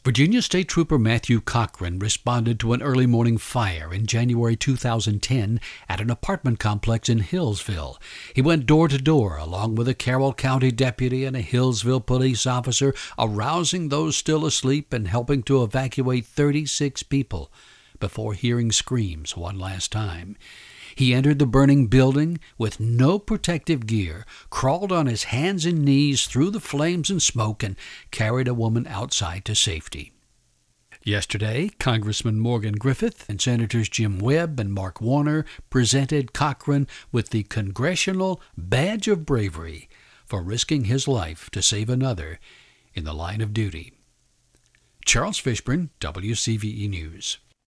Virginia State Trooper Matthew Cochran responded to an early morning fire in January 2010 at an apartment complex in Hillsville. He went door to door along with a Carroll County deputy and a Hillsville police officer, arousing those still asleep and helping to evacuate 36 people before hearing screams one last time. He entered the burning building with no protective gear, crawled on his hands and knees through the flames and smoke, and carried a woman outside to safety. Yesterday, Congressman Morgan Griffith and Senators Jim Webb and Mark Warner presented Cochran with the Congressional Badge of Bravery for risking his life to save another in the line of duty. Charles Fishburne, WCVE News.